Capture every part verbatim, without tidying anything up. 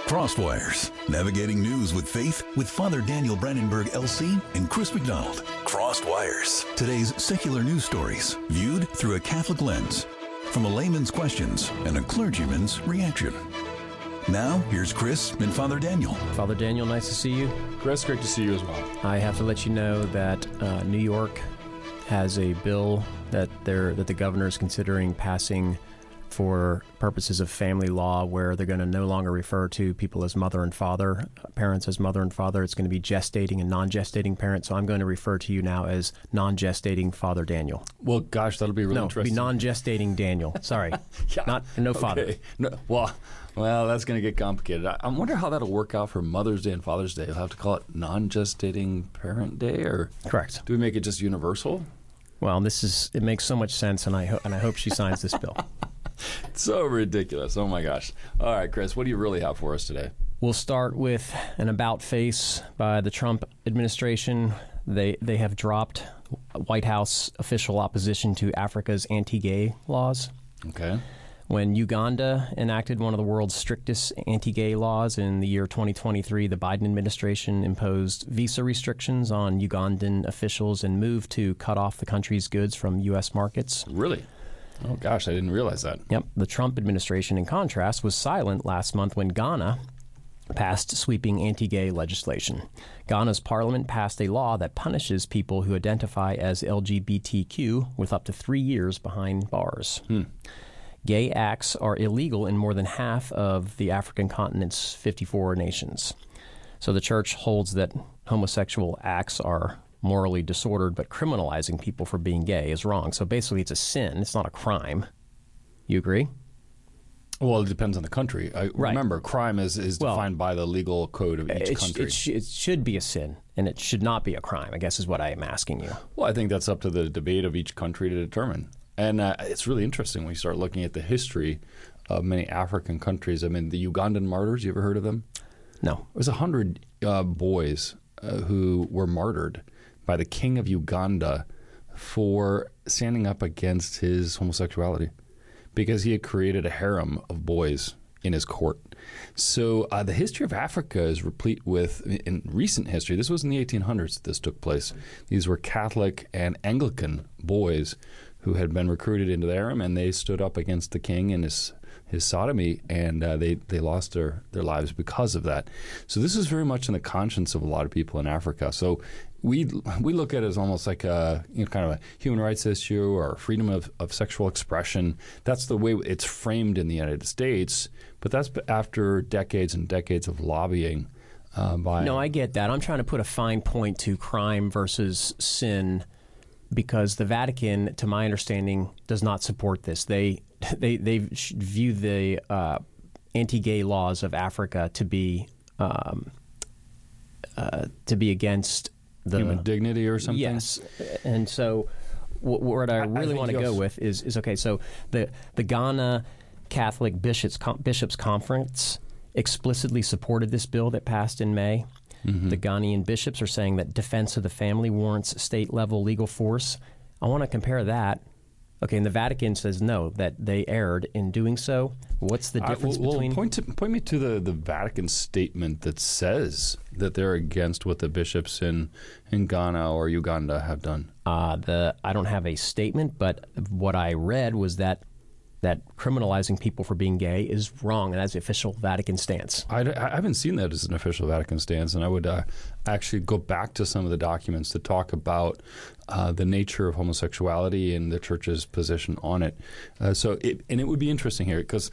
Crosswires, navigating news with faith with Father Daniel Brandenburg, L C, and Chris McDonald. Crosswires, today's secular news stories viewed through a Catholic lens, from a layman's questions and a clergyman's reaction. Now, here's Chris and Father Daniel. Father Daniel, nice to see you. Chris, great to see you as well. I have to let you know that uh, New York has a bill that they're, that the governor is considering passing for purposes of family law, where they're going to no longer refer to people as mother and father, parents as mother and father. It's going to be gestating and non-gestating parents. So I'm going to refer to you now as non-gestating Father Daniel. Well, gosh, that'll be really no, interesting. No, be non-gestating Daniel. Sorry. yeah. Not no father. Okay. No, well, well, that's going to get complicated. I, I wonder how that'll work out for Mother's Day and Father's Day. You'll have to call it non-gestating parent day, or correct. Do we make it just universal? Well, this is it makes so much sense, and I ho- and I hope she signs this bill. So ridiculous. Oh, my gosh. All right, Chris, what do you really have for us today? We'll start with an about face by the Trump administration. They they have dropped White House official opposition to Africa's anti-gay laws. Okay. When Uganda enacted one of the world's strictest anti-gay laws in the year twenty twenty-three, the Biden administration imposed visa restrictions on Ugandan officials and moved to cut off the country's goods from U S markets. Really? Oh, gosh, I didn't realize that. Yep. The Trump administration, in contrast, was silent last month when Ghana passed sweeping anti-gay legislation. Ghana's parliament passed a law that punishes people who identify as L G B T Q with up to three years behind bars. Hmm. Gay acts are illegal in more than half of the African continent's fifty-four nations. So the church holds that homosexual acts are morally disordered, but criminalizing people for being gay is wrong. So basically it's a sin. It's not a crime. You agree? Well, it depends on the country. I, right. Remember, crime is, is well, defined by the legal code of each it, country. It, sh- it should be a sin, and it should not be a crime, I guess is what I am asking you. Well, I think that's up to the debate of each country to determine. And uh, it's really interesting when you start looking at the history of many African countries. I mean, the Ugandan martyrs, you ever heard of them? No. It was one hundred uh, boys uh, who were martyred by the king of Uganda for standing up against his homosexuality because he had created a harem of boys in his court. So uh, the history of Africa is replete with, in recent history, this was in the eighteen hundreds that this took place. These were Catholic and Anglican boys who had been recruited into the harem, and they stood up against the king and his his sodomy, and uh, they, they lost their, their lives because of that. So this is very much in the conscience of a lot of people in Africa. So we we look at it as almost like a you know, kind of a human rights issue or freedom of, of sexual expression. That's the way it's framed in the United States, but that's after decades and decades of lobbying uh, by... No, I get that. I'm trying to put a fine point to crime versus sin, because the Vatican, to my understanding, does not support this. They they they view the uh, anti-gay laws of Africa to be um, uh, to be against the human dignity or something. Yes, and so what, what I really I want to go with is is okay. So the the Ghana Catholic Bishops Bishops Conference explicitly supported this bill that passed in May. Mm-hmm. The Ghanaian bishops are saying that defense of the family warrants state-level legal force. I want to compare that. Okay, and the Vatican says no, that they erred in doing so. What's the difference uh, well, between... Well, point, to, point me to the, the Vatican statement that says that they're against what the bishops in, in Ghana or Uganda have done. Uh, the I don't have a statement, but what I read was that that criminalizing people for being gay is wrong, and that's the official Vatican stance. I, I haven't seen that as an official Vatican stance, and I would uh, actually go back to some of the documents to talk about uh, the nature of homosexuality and the Church's position on it. Uh, so, it, and it would be interesting here because,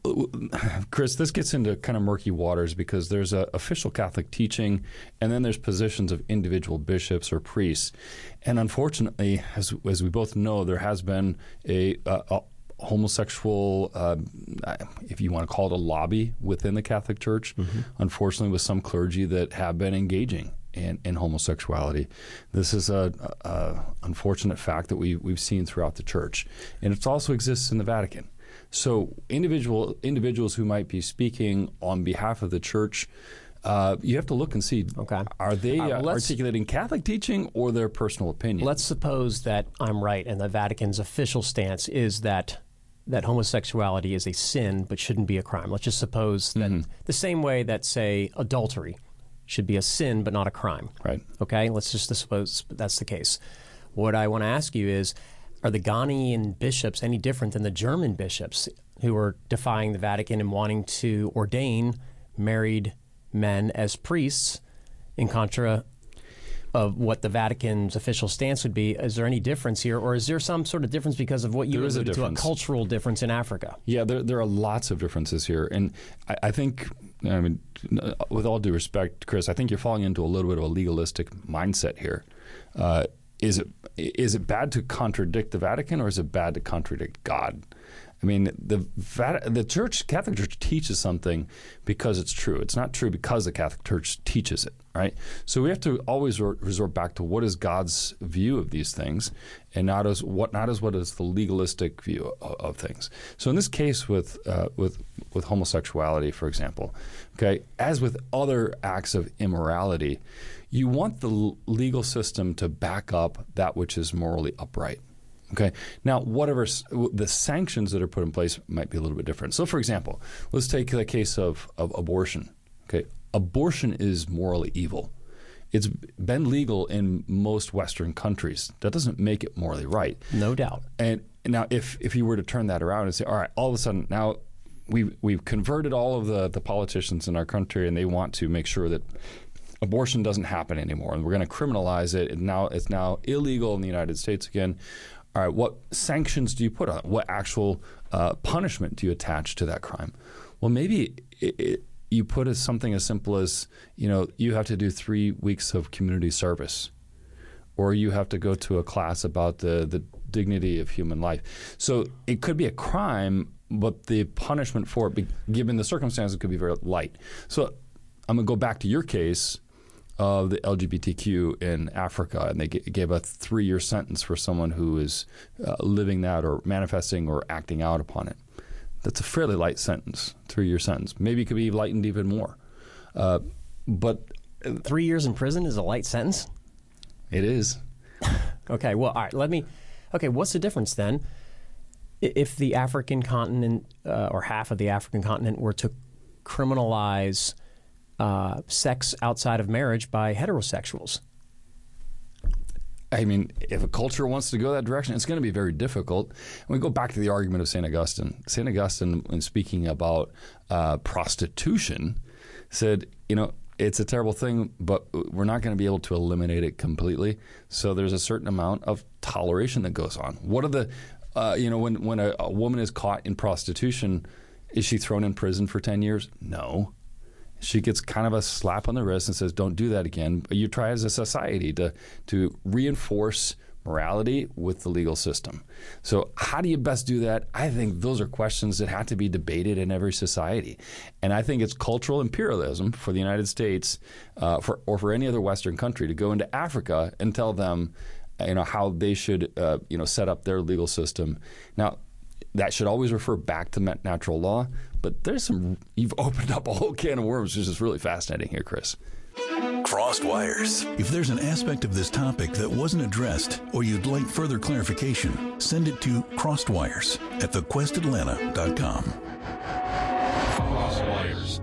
Chris, this gets into kind of murky waters because there's a official Catholic teaching, and then there's positions of individual bishops or priests, and unfortunately, as as we both know, there has been a, a, a homosexual, uh, if you want to call it a lobby within the Catholic Church, mm-hmm. unfortunately with some clergy that have been engaging in, in homosexuality. This is a, a, a unfortunate fact that we, we've seen throughout the Church. And it also exists in the Vatican. So individual individuals who might be speaking on behalf of the Church, Uh, you have to look and see, okay. are they uh, uh, articulating Catholic teaching or their personal opinion? Let's suppose that I'm right and the Vatican's official stance is that that homosexuality is a sin but shouldn't be a crime. Let's just suppose that mm-hmm. the same way that, say, adultery should be a sin but not a crime. Right. Okay? Let's just suppose that's the case. What I want to ask you is, are the Ghanaian bishops any different than the German bishops who are defying the Vatican and wanting to ordain married men as priests in contra of what the Vatican's official stance would be? Is there any difference here, or is there some sort of difference because of what you there alluded to, a cultural difference in Africa? Yeah, there, there are lots of differences here. And I, I think, I mean, with all due respect, Chris, I think you're falling into a little bit of a legalistic mindset here. Uh, is it is it bad to contradict the Vatican, or is it bad to contradict God? I mean, the the Church, Catholic Church teaches something because it's true. It's not true because the Catholic Church teaches it, right? So we have to always resort back to what is God's view of these things, and not as what not as what is the legalistic view of, of things. So in this case, with uh, with with homosexuality, for example, okay, as with other acts of immorality, you want the legal system to back up that which is morally upright. Okay. Now, whatever the sanctions that are put in place might be a little bit different. So, for example, let's take the case of, of abortion. Okay. Abortion is morally evil. It's been legal in most Western countries. That doesn't make it morally right. No doubt. And now, if if you were to turn that around and say, all right, all of a sudden now we've, we've converted all of the, the politicians in our country, and they want to make sure that abortion doesn't happen anymore, and we're going to criminalize it, and now it's now illegal in the United States again. All right, what sanctions do you put on it? What actual uh, punishment do you attach to that crime? Well, maybe it, it, you put as something as simple as, you know, you have to do three weeks of community service, or you have to go to a class about the, the dignity of human life. So it could be a crime, but the punishment for it, given the circumstances, could be very light. So I'm going to go back to your case of the L G B T Q in Africa, and they g- gave a three-year sentence for someone who is uh, living that or manifesting or acting out upon it. That's a fairly light sentence, three-year sentence. Maybe it could be lightened even more. Uh, but three years in prison is a light sentence? It is. Okay, well, all right, let me – okay, what's the difference then if the African continent uh, or half of the African continent were to criminalize – Uh, sex outside of marriage by heterosexuals? I mean, if a culture wants to go that direction, it's going to be very difficult. And we go back to the argument of Saint Augustine. Saint Augustine, when speaking about uh, prostitution, said, you know, it's a terrible thing, but we're not going to be able to eliminate it completely. So there's a certain amount of toleration that goes on. What are the, uh, you know, when, when a, a woman is caught in prostitution, is she thrown in prison for ten years? No. She gets kind of a slap on the wrist and says, don't do that again. But you try as a society to to reinforce morality with the legal system. So how do you best do that? I think those are questions that have to be debated in every society. And I think it's cultural imperialism for the United States uh, for, or for any other Western country to go into Africa and tell them, you know, how they should, uh, you know, set up their legal system. Now, that should always refer back to natural law, but there's some, you've opened up a whole can of worms, which is really fascinating here, Chris. Crossed Wires. If there's an aspect of this topic that wasn't addressed or you'd like further clarification, send it to crosswires at the quest atlanta dot com. Crossed Wires.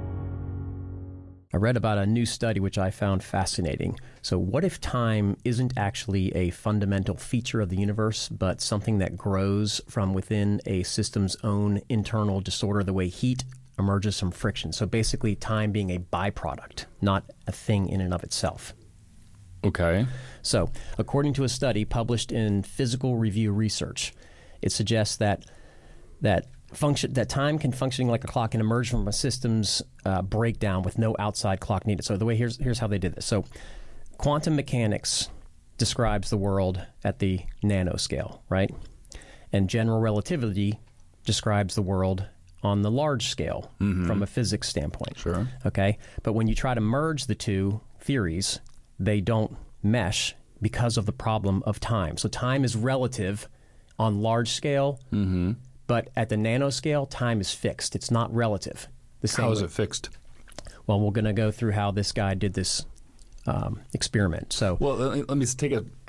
I read about a new study which I found fascinating. So what if time isn't actually a fundamental feature of the universe, but something that grows from within a system's own internal disorder, the way heat emerges from friction? So basically time being a byproduct, not a thing in and of itself. Okay. So according to a study published in Physical Review Research, it suggests that that function that time can function like a clock and emerge from a system's uh, breakdown with no outside clock needed. So the way here's here's how they did this. So quantum mechanics describes the world at the nanoscale, right? And general relativity describes the world on the large scale mm-hmm. from a physics standpoint. Sure. Okay? But when you try to merge the two theories, they don't mesh because of the problem of time. So time is relative on large scale, mm-hmm. but at the nanoscale, time is fixed. It's not relative. The same how is way. It fixed? Well, we're going to go through how this guy did this um, experiment. So, well, let me take a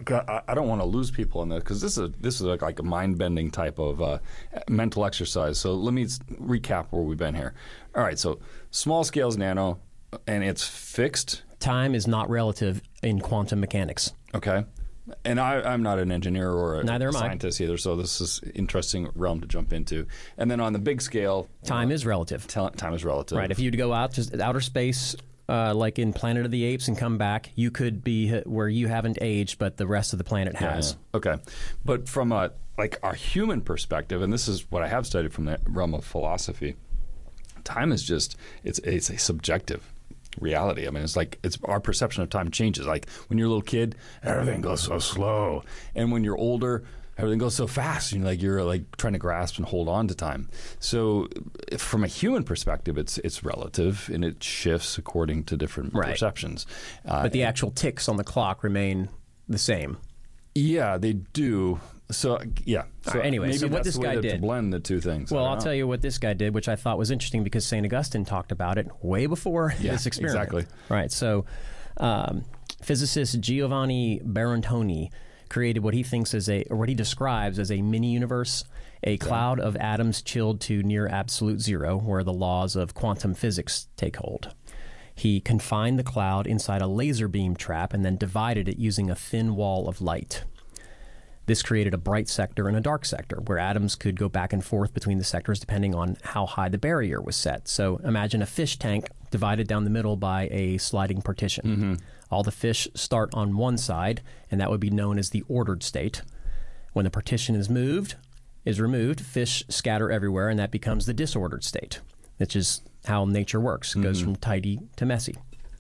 I, I don't want to lose people in this because this is this is like, like a mind-bending type of uh, mental exercise. So let me s- recap where we've been here. All right, so small scale is nano, and it's fixed. Time is not relative in quantum mechanics. Okay. And I, I'm not an engineer or a, Neither a am I. scientist either, so this is an interesting realm to jump into. And then on the big scale, Time uh, is relative. t- time is relative. Right. If you'd go out to outer space, uh, like in Planet of the Apes, and come back, you could be where you haven't aged, but the rest of the planet has. Yeah, yeah. Okay. But from a like our human perspective, and this is what I have studied from the realm of philosophy, time is just it's it's a subjective reality. I mean, it's like it's our perception of time changes. Like when you're a little kid, everything goes so slow, and when you're older, everything goes so fast. You know, like you're like trying to grasp and hold on to time. So, if from a human perspective, it's it's relative and it shifts according to different Right. perceptions. Uh, But the actual ticks on the clock remain the same. yeah, they do. So yeah. So All right, anyway, maybe so what that's this the way guy to, to did- blend the two things. Well, I'll tell you what this guy did, which I thought was interesting because Saint Augustine talked about it way before Yeah, this experiment. exactly. Right. So, um, physicist Giovanni Barantoni created what he thinks is a, or what he describes as a mini universe, a cloud of atoms chilled to near absolute zero, where the laws of quantum physics take hold. He confined the cloud inside a laser beam trap and then divided it using a thin wall of light. This created a bright sector and a dark sector where atoms could go back and forth between the sectors depending on how high the barrier was set. So imagine a fish tank divided down the middle by a sliding partition. Mm-hmm. All the fish start on one side, and that would be known as the ordered state. When the partition is moved, is removed, fish scatter everywhere, and that becomes the disordered state, which is how nature works. It goes Mm-hmm. from tidy to messy.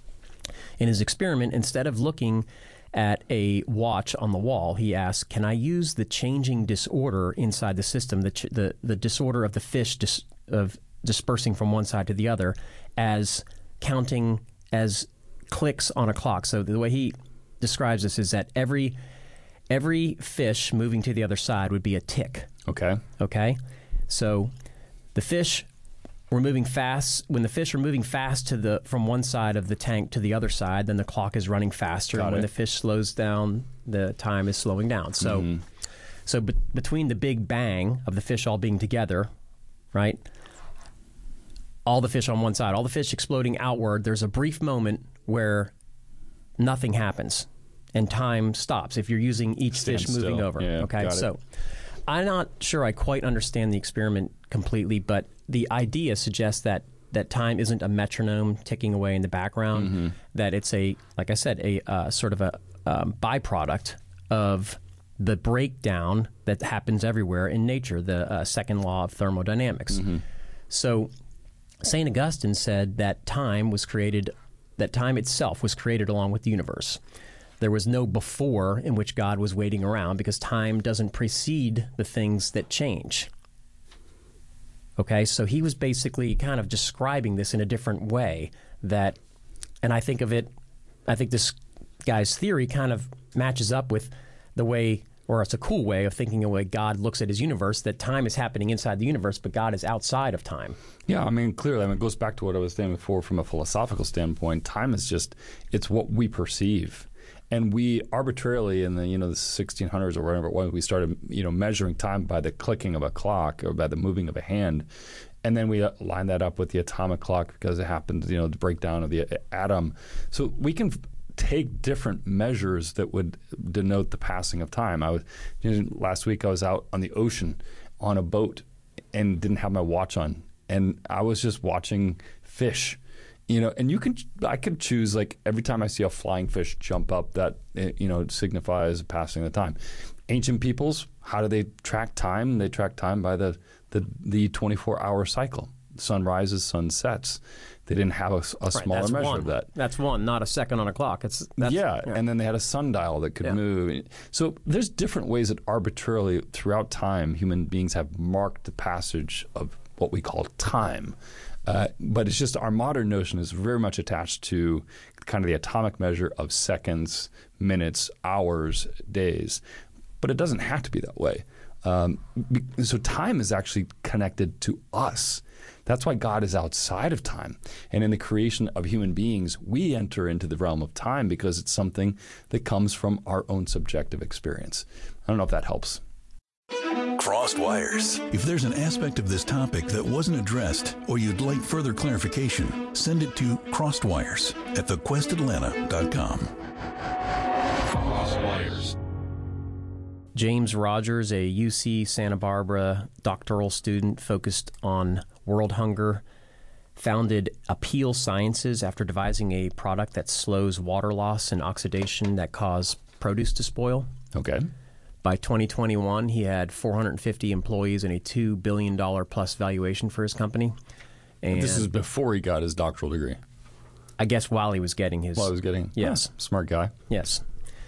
In his experiment, instead of looking at a watch on the wall, he asked, can I use the changing disorder inside the system, the ch- the, the disorder of the fish dis- of dispersing from one side to the other, as counting as clicks on a clock? So the way he describes this is that every every fish moving to the other side would be a tick. Okay. Okay? So the fish were moving fast. When the fish are moving fast to the from one side of the tank to the other side, then the clock is running faster. Got and when it. the fish slows down, the time is slowing down. So, Mm-hmm. so be- between the big bang of the fish all being together, right? All the fish on one side, all the fish exploding outward, there's a brief moment where nothing happens and time stops if you're using each Stands fish moving still. over. Yeah, okay, got it. so I'm not sure I quite understand the experiment completely, but the idea suggests that that time isn't a metronome ticking away in the background, Mm-hmm. that it's a, like I said, a uh, sort of a um, byproduct of the breakdown that happens everywhere in nature, the uh, second law of thermodynamics. Mm-hmm. So Saint Augustine said that time was created, that time itself was created along with the universe. There was no before in which God was waiting around because time doesn't precede the things that change. Okay, so he was basically kind of describing this in a different way that, and I think of it, I think this guy's theory kind of matches up with the way, or it's a cool way of thinking of the way God looks at his universe, that time is happening inside the universe, but God is outside of time. Yeah, I mean, clearly, I mean, it goes back to what I was saying before from a philosophical standpoint. Time is just, it's what we perceive. And we arbitrarily in the, you know, the sixteen hundreds or whatever it was, we started, you know, measuring time by the clicking of a clock or by the moving of a hand. And then we uh, line that up with the atomic clock because it happens, you know, the breakdown of the atom. So we can f- take different measures that would denote the passing of time. I was, you know, last week I was out on the ocean on a boat and didn't have my watch on. And I was just watching fish. You know, and you can, I could choose, like, every time I see a flying fish jump up, that, you know, signifies passing the time. Ancient peoples, how do they track time? They track time by the, the, the twenty-four hour cycle. Sun rises, sun sets. They didn't have a, a Right, smaller that's measure one. of that. That's one, not a second on a clock. It's that's, Yeah, and then they had a sundial that could Yeah. move. So there's different ways that arbitrarily throughout time human beings have marked the passage of what we call time. Uh, but it's just our modern notion is very much attached to kind of the atomic measure of seconds, minutes, hours, days. But it doesn't have to be that way. Um, so time is actually connected to us. That's why God is outside of time. And in the creation of human beings, we enter into the realm of time because it's something that comes from our own subjective experience. I don't know if that helps. Crossed Wires. If there's an aspect of this topic that wasn't addressed or you'd like further clarification, send it to crosswires at the quest atlanta dot com. Crosswires. James Rogers, a U C Santa Barbara doctoral student focused on world hunger, founded Apeel Sciences after devising a product that slows water loss and oxidation that cause produce to spoil. Okay. By twenty twenty-one, he had four hundred fifty employees and a two billion dollars plus valuation for his company. And this is before he got his doctoral degree. I guess while he was getting his... While he was getting... Yes. Oh, smart guy. Yes.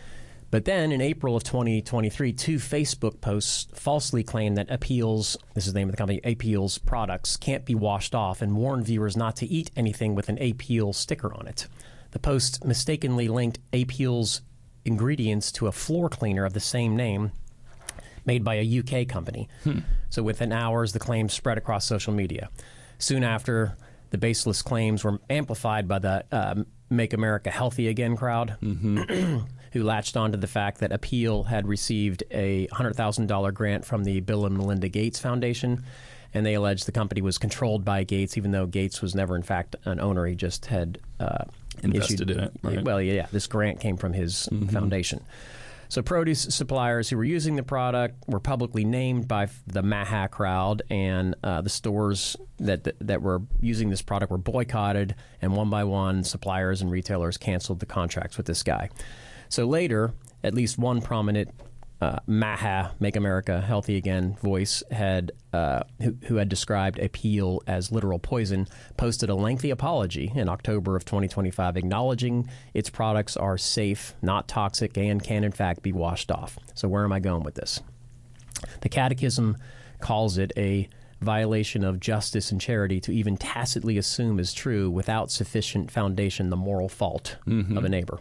But then in April of twenty twenty-three, two Facebook posts falsely claimed that Apeel's, this is the name of the company, Apeel's products can't be washed off and warned viewers not to eat anything with an Apeel sticker on it. The post mistakenly linked Apeel's ingredients to a floor cleaner of the same name made by a U K company. Hmm. So within hours, the claims spread across social media. Soon after, the baseless claims were amplified by the uh, Make America Healthy Again crowd, mm-hmm. who latched onto the fact that Apeel had received a one hundred thousand dollars grant from the Bill and Melinda Gates Foundation, and they alleged the company was controlled by Gates, even though Gates was never, in fact, an owner. He just had uh, invested issued, in it. Right? Well, yeah, this grant came from his mm-hmm. foundation. So produce suppliers who were using the product were publicly named by the Maha crowd, and uh, the stores that, that that were using this product were boycotted, and one by one, suppliers and retailers canceled the contracts with this guy. So later, at least one prominent uh, Maha, Make America Healthy Again voice had uh, who, who had described Apeel as literal poison, posted a lengthy apology in October of twenty twenty-five, acknowledging its products are safe, not toxic, and can in fact be washed off. So where am I going with this? The Catechism calls it a violation of justice and charity to even tacitly assume as true without sufficient foundation the moral fault mm-hmm. of a neighbor.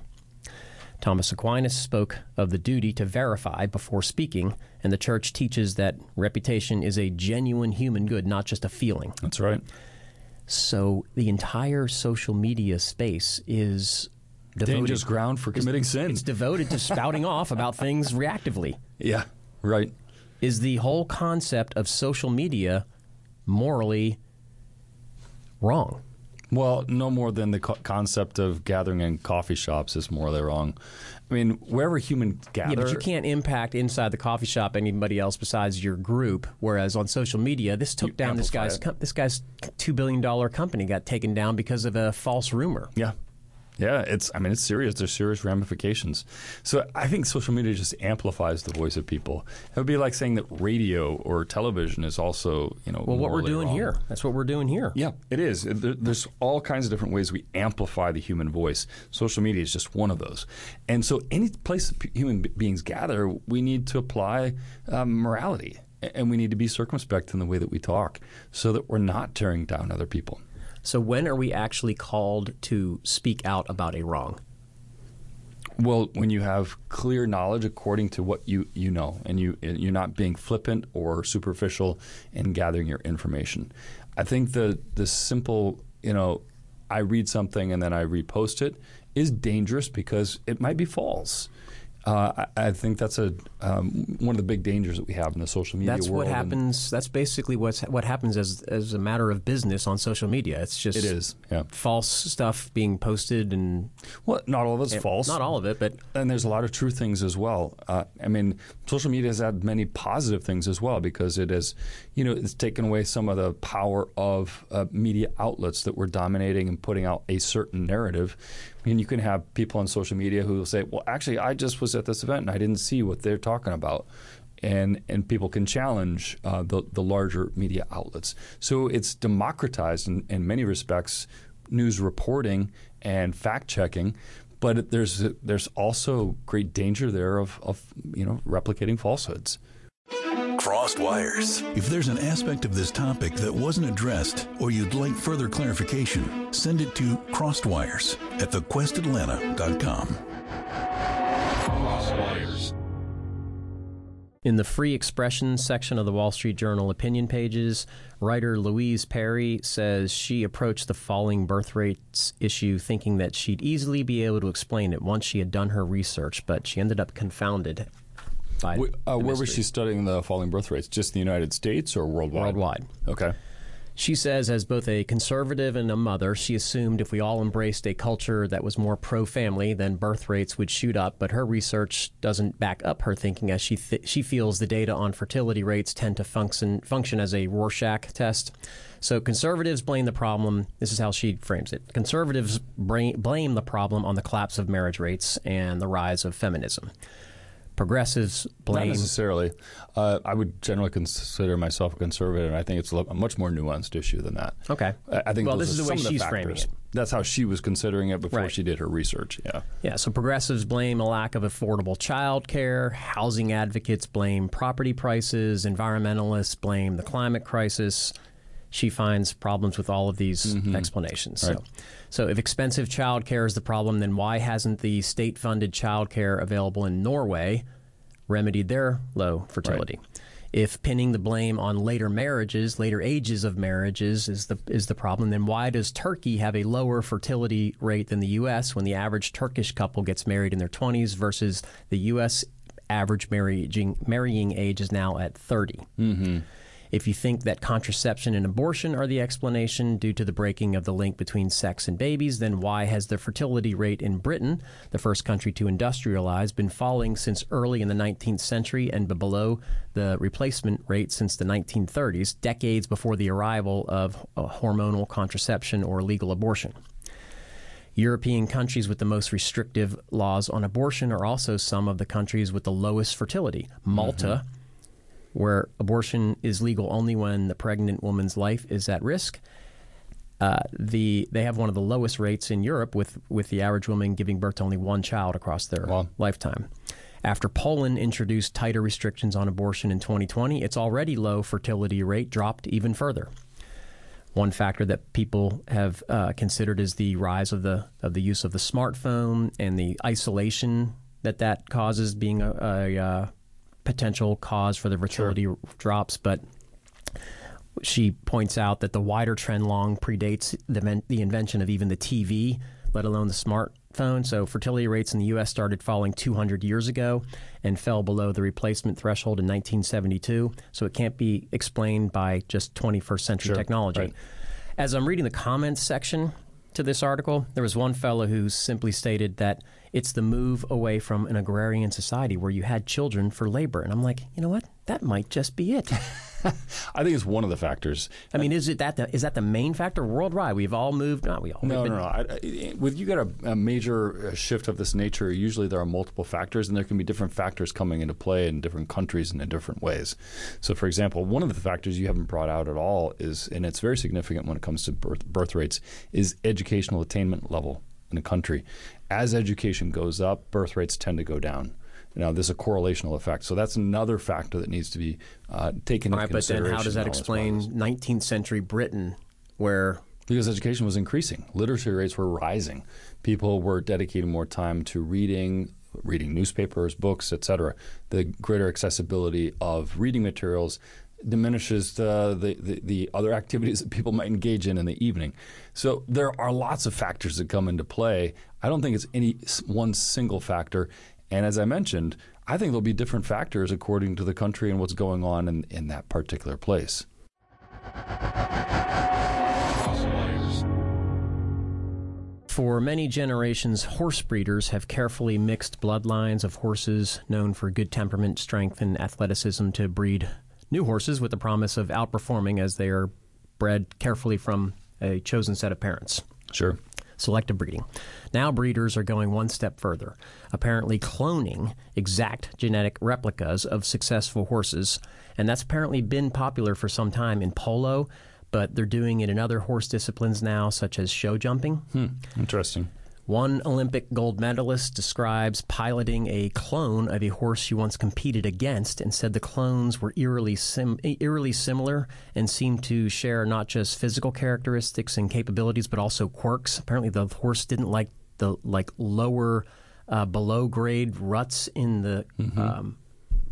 Thomas Aquinas spoke of the duty to verify before speaking, and the Church teaches that reputation is a genuine human good, not just a feeling. That's right. So the entire social media space is devoted... Dangerous ground for committing it's, sin. It's devoted to spouting off about things reactively. Yeah, right. Is the whole concept of social media morally wrong? Well, no more than the co- concept of gathering in coffee shops is morally wrong. I mean, wherever humans gather... Yeah, but you can't impact inside the coffee shop anybody else besides your group, whereas on social media, this took down this guy's com- this guy's two billion dollars company got taken down because of a false rumor. Yeah. Yeah, it's. I mean, it's serious. There's serious ramifications. So I think social media just amplifies the voice of people. It would be like saying that radio or television is also, you know, well, what we're doing wrong. here. That's what we're doing here. Yeah, it is. There, there's all kinds of different ways we amplify the human voice. Social media is just one of those. And so any place human beings gather, we need to apply um, morality. And we need to be circumspect in the way that we talk so that we're not tearing down other people. So when are we actually called to speak out about a wrong? Well, when you have clear knowledge according to what you, you know, and you, you're not being flippant or superficial in gathering your information. I think the the simple, you know, I read something and then I repost it is dangerous because it might be false. Uh, I, I think that's a um, one of the big dangers that we have in the social media that's world. That's what happens. That's basically what's what happens as as a matter of business on social media. It's just it is yeah. false stuff being posted, and well, not all of it's it, false. Not all of it, but and there's a lot of true things as well. Uh, I mean, social media has had many positive things as well because it has, you know, it's taken away some of the power of uh, media outlets that were dominating and putting out a certain narrative. I mean, you can have people on social media who will say, well, actually, I just was at this event and I didn't see what they're talking about. And and people can challenge uh, the, the larger media outlets. So it's democratized in, in many respects news reporting and fact-checking. But there's there's also great danger there of, of you know replicating falsehoods. Crossed Wires. If there's an aspect of this topic that wasn't addressed or you'd like further clarification, send it to crosswires at the quest atlanta dot com. Crosswires. In the free expression section of the Wall Street Journal opinion pages, writer Louise Perry says she approached the falling birth rates issue thinking that she'd easily be able to explain it once she had done her research, but she ended up confounded by Wh- uh, the Where was mystery. she studying the falling birth rates? Just the United States or worldwide? Worldwide. Okay. She says, as both a conservative and a mother, she assumed if we all embraced a culture that was more pro-family, then birth rates would shoot up. But her research doesn't back up her thinking, as she th- she feels the data on fertility rates tend to function function as a Rorschach test. So conservatives blame the problem. This is how she frames it. Conservatives bra- blame the problem on the collapse of marriage rates and the rise of feminism. Progressives blame... Not necessarily. Uh, I would generally consider myself a conservative, and I think it's a, lo- a much more nuanced issue than that. Okay. I, I think well, those this are is the way some of she's the framing factors. it. That's how she was considering it before Right. she did her research. Yeah. Yeah, so progressives blame a lack of affordable child care. Housing advocates blame property prices. Environmentalists blame the climate crisis. She finds problems with all of these mm-hmm. explanations. Right. So, so if expensive child care is the problem, then why hasn't the state-funded child care available in Norway remedied their low fertility? Right. If pinning the blame on later marriages, later ages of marriages is the is the problem, then why does Turkey have a lower fertility rate than the U S when the average Turkish couple gets married in their twenties versus the U S average marrying, marrying age is now at thirty? Mm-hmm. If you think that contraception and abortion are the explanation due to the breaking of the link between sex and babies, then why has the fertility rate in Britain, the first country to industrialize, been falling since early in the nineteenth century and below the replacement rate since the nineteen thirties, decades before the arrival of uh, hormonal contraception or legal abortion? European countries with the most restrictive laws on abortion are also some of the countries with the lowest fertility. Malta, mm-hmm. where abortion is legal only when the pregnant woman's life is at risk. Uh, the they have one of the lowest rates in Europe, with, with the average woman giving birth to only one child across their wow. lifetime. After Poland introduced tighter restrictions on abortion in twenty twenty, its already low fertility rate dropped even further. One factor that people have uh, considered is the rise of the of the use of the smartphone and the isolation that that causes, being a, a uh, potential cause for the fertility sure. drops. But she points out that the wider trend long predates the, the invention of even the T V, let alone the smartphone. So fertility rates in the U S started falling two hundred years ago and fell below the replacement threshold in nineteen seventy-two. So it can't be explained by just twenty-first century sure. technology. Right. As I'm reading the comments section to this article, there was one fellow who simply stated that it's the move away from an agrarian society where you had children for labor. And I'm like, you know what? That might just be it. I think it's one of the factors. I mean, is it that the, is that the main factor worldwide? We've all moved. No, we all. No, been, no, no. I, I, with you got a, a major shift of this nature, usually there are multiple factors, and there can be different factors coming into play in different countries and in different ways. So, for example, one of the factors you haven't brought out at all is, and it's very significant when it comes to birth, birth rates, is educational attainment level in a country. As education goes up, birth rates tend to go down. Now, there's a correlational effect. So that's another factor that needs to be uh, taken into right, consideration. But then how does that explain nineteenth century Britain, where... Because education was increasing. Literacy rates were rising. People were dedicating more time to reading, reading newspapers, books, et cetera. The greater accessibility of reading materials diminishes the, the, the, the other activities that people might engage in in the evening. So there are lots of factors that come into play. I don't think it's any one single factor. And as I mentioned, I think there'll be different factors according to the country and what's going on in, in that particular place. For many generations, horse breeders have carefully mixed bloodlines of horses known for good temperament, strength, and athleticism to breed new horses with the promise of outperforming as they are bred carefully from a chosen set of parents. Sure. Selective breeding. Now breeders are going one step further, apparently cloning exact genetic replicas of successful horses. And that's apparently been popular for some time in polo, but they're doing it in other horse disciplines now, such as show jumping. Hmm. Interesting. One Olympic gold medalist describes piloting a clone of a horse she once competed against and said the clones were eerily, sim- eerily similar and seemed to share not just physical characteristics and capabilities, but also quirks. Apparently the horse didn't like the like lower, uh, below grade ruts in the mm-hmm. um,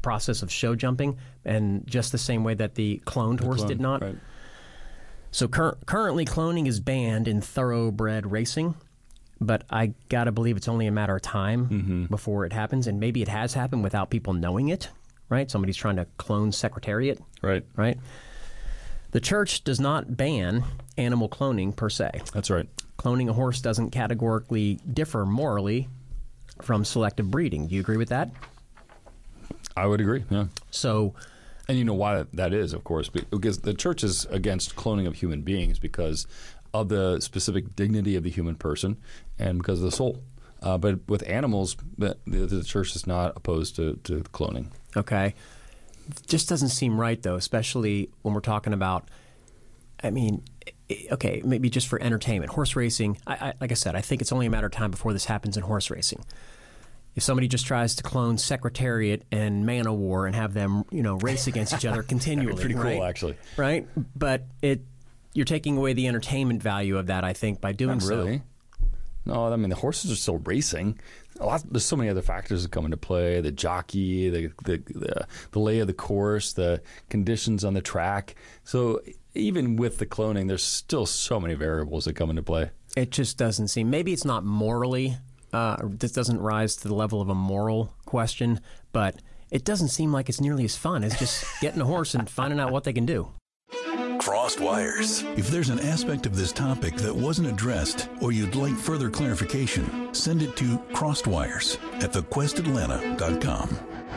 process of show jumping, and just the same way that the cloned the horse clone, did not. Right. So cur- currently cloning is banned in thoroughbred racing, but I got to believe it's only a matter of time mm-hmm. before it happens, and maybe it has happened without people knowing it, right? Somebody's trying to clone Secretariat. Right. Right? The church does not ban animal cloning per se. That's right. Cloning a horse doesn't categorically differ morally from selective breeding. Do you agree with that? I would agree, yeah. So... And you know why that is, of course, because the church is against cloning of human beings because of the specific dignity of the human person and because of the soul. Uh, but with animals, the, the church is not opposed to, to cloning. Okay. Just doesn't seem right, though, especially when we're talking about, I mean, okay, maybe just for entertainment. Horse racing, I, I, like I said, I think it's only a matter of time before this happens in horse racing. If somebody just tries to clone Secretariat and Man O' War and have them, you know, race against each other continually, pretty right? cool, actually, right? But it, you're taking away the entertainment value of that, I think, by doing Not really. so. No, I mean the horses are still racing. A lot, there's so many other factors that come into play: the jockey, the the, the the lay of the course, the conditions on the track. So even with the cloning, there's still so many variables that come into play. It just doesn't seem. Maybe it's not morally. Uh, this doesn't rise to the level of a moral question, but it doesn't seem like it's nearly as fun as just getting a horse and finding out what they can do. Crossed Wires. If there's an aspect of this topic that wasn't addressed or you'd like further clarification, send it to crosswires at the quest atlanta dot com.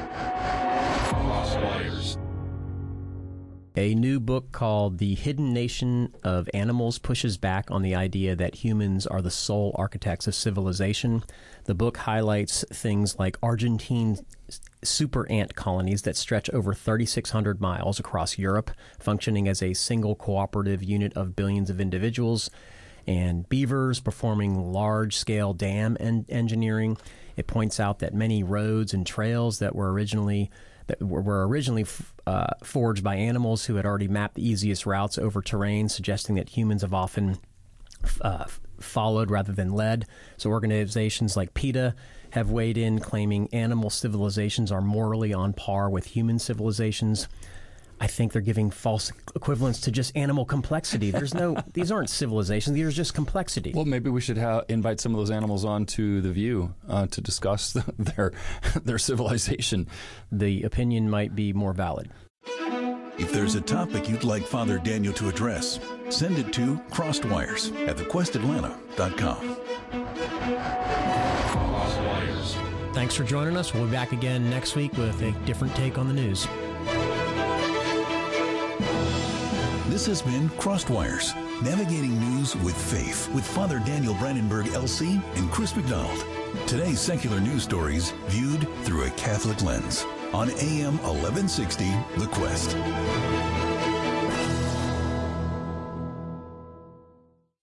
Crosswires. A new book called The Hidden Nation of Animals pushes back on the idea that humans are the sole architects of civilization. The book highlights things like Argentine super ant colonies that stretch over thirty-six hundred miles across Europe, functioning as a single cooperative unit of billions of individuals, and beavers performing large-scale dam en- engineering. It points out that many roads and trails that were originally that were originally uh, forged by animals who had already mapped the easiest routes over terrain, suggesting that humans have often uh, followed rather than led. So organizations like PETA have weighed in, claiming animal civilizations are morally on par with human civilizations. I think they're giving false equivalence to just animal complexity. There's no; these aren't civilizations; these are just complexity. Well, maybe we should ha- invite some of those animals on to The View uh, to discuss the, their their civilization. The opinion might be more valid. If there's a topic you'd like Father Daniel to address, send it to crosswires at the quest atlanta dot com. Thanks for joining us. We'll be back again next week with a different take on the news. This has been Crossed Wires, navigating news with faith with Father Daniel Brandenburg, L C, and Chris McDonald. Today's secular news stories viewed through a Catholic lens on A M eleven sixty, The Quest.